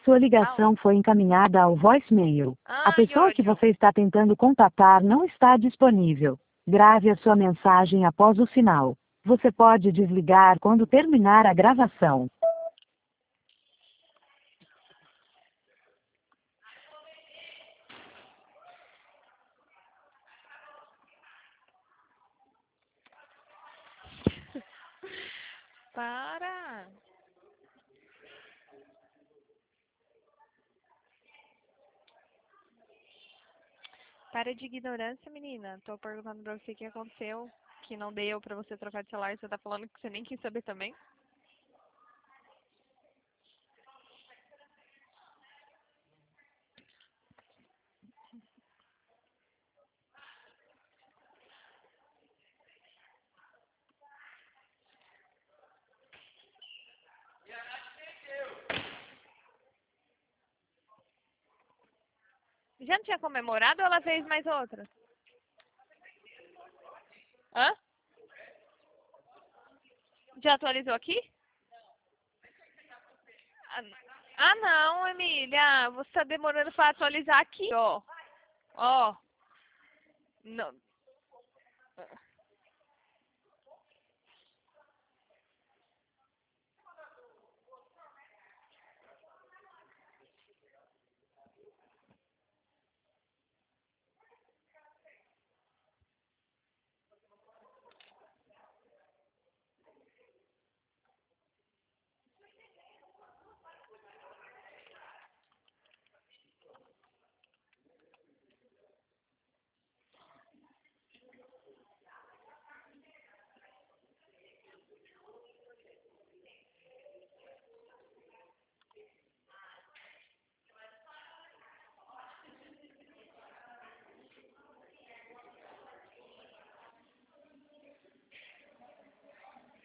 Sua ligação foi encaminhada ao voicemail. A pessoa que você está tentando contatar não está disponível. Grave a sua mensagem após o sinal. Você pode desligar quando terminar a gravação. Para! Para de ignorância, menina. Tô perguntando pra você o que aconteceu, que não deu pra você trocar de celular. Você tá falando que você nem quis saber também? Já não tinha comemorado ou ela fez mais outra? Hã? Já atualizou aqui? Ah, não, Emília. Você tá demorando pra atualizar aqui, ó. Ó. Não,